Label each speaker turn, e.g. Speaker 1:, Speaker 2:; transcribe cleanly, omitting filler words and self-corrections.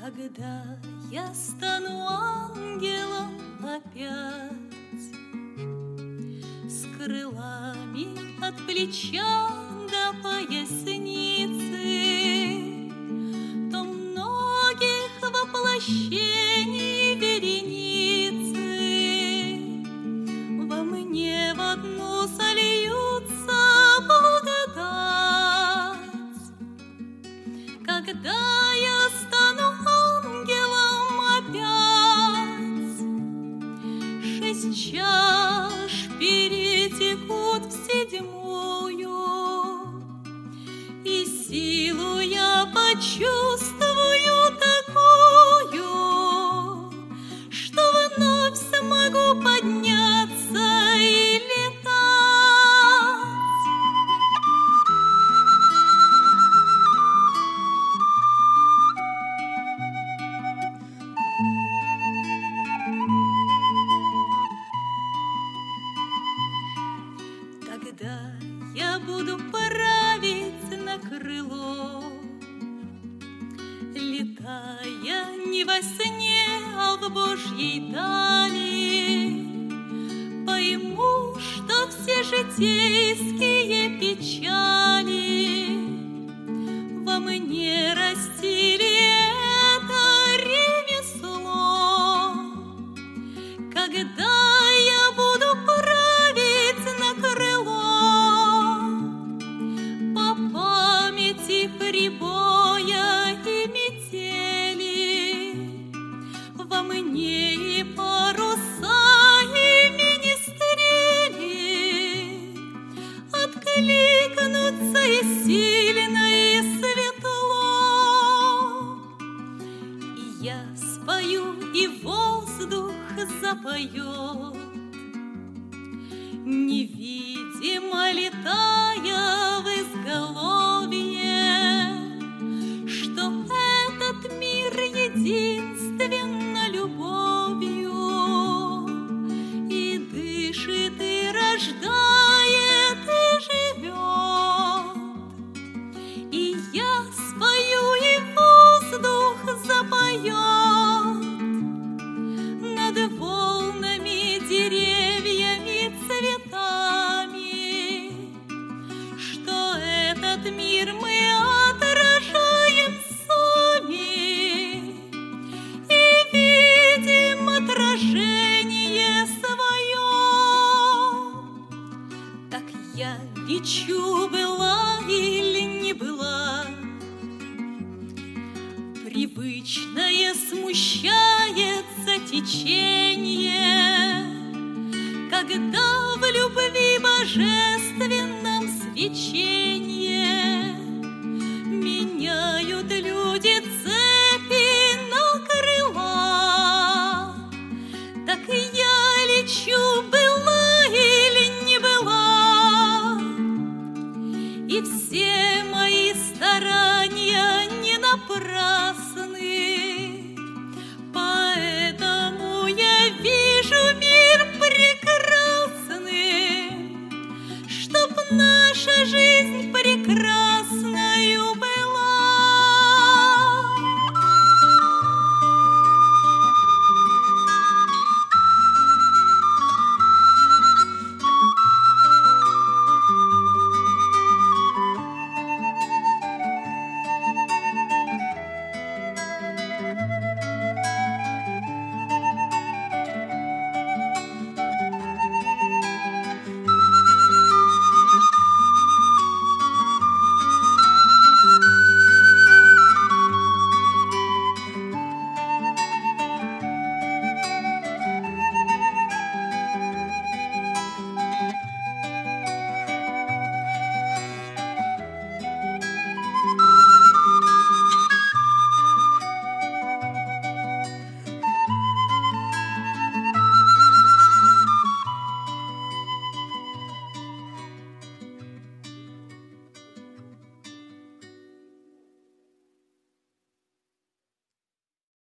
Speaker 1: Когда я стану ангелом опять, с крылами от плеча до поясницы, то многих воплощений вереницы во мне в одну сольются благодать. Когда я стану ангелом опять, 6 чаш перетекут в 7-ю, и силу я почувствую такую, что вновь смогу подняться и летать. Когда я буду править на крыло, летая не во сне, а в Божьей дали, пойму, что все житейские печали во мне растили это ремесло. Когда я буду править на крыло, по памяти прибоя и метели во мне и паруса, и министрели откликнутся и сильно, и светло. И я спою, и воздух запоет, невидимо летая в изголовье, что этот мир единственно любовью и дышит, и рождает, и живет. И я спою, и воздух запоет над волнами, деревьями, цветами, что этот мир мы отражаем сами и видим отражение свое. Так я лечу, была или не была, привычное смущается течение, когда в любви божественном свеченье меняют люди цепи на крыла. Так я лечу, была или не была, и все мои старания не напрасны. Поэтому я вижу мир прекрасный, чтоб наша жизнь прекрасна